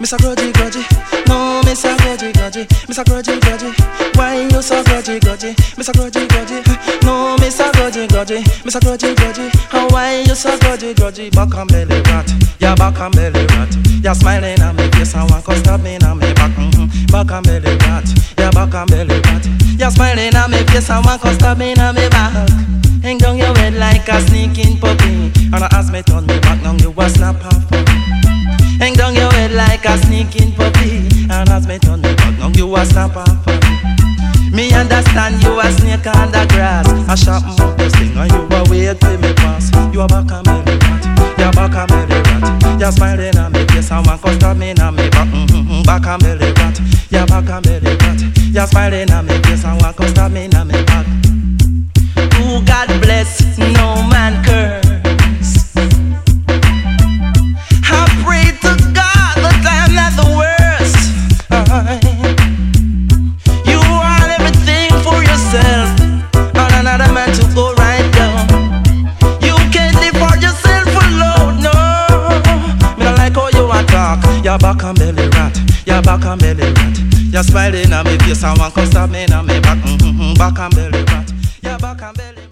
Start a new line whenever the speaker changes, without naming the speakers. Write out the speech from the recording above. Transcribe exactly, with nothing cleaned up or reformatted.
Miss a grudgy grudgy, no miss a grudgy grudgy, miss a grudgy grudgy. Why you so grudgy grudgy, miss a grudgy grudgy, no miss a grudgy grudgy, miss a grudgy grudgy. How why you so grudgy grudgy? Back and belly rat, yeah back and belly rat. You're smiling at me face and one cause stab me in me back. Mm-hmm. Back and belly rat, yeah back and belly rat. You're smiling at me face and one cause stab me in me back. Hang down your head like a sneaking puppy, and I ask me turn me back, now you a snap off. Hang down your head like a sneaking puppy, and as me turn me back, now you a snap off. Me understand you a snake on the grass, a sharp mouth you sting and you a wait for me pass. You a back and belly rat, you a back and belly rat. You smiling at me face and one cause stab me in me back. Mm-hmm. Back and belly rat, you a back and belly rat. You smiling at me face and one cause stab me in me back. Who God bless, no man curse. I pray to God that I'm not the worst. You want everything for yourself, and another man to go right down. You can't live for yourself alone, no. Me don't like how you attack. You're back and belly rat, you're back and belly rat. You're smiling at me face and one cause stab me in me back. Mm-hmm. Back and belly rat, you're back and belly.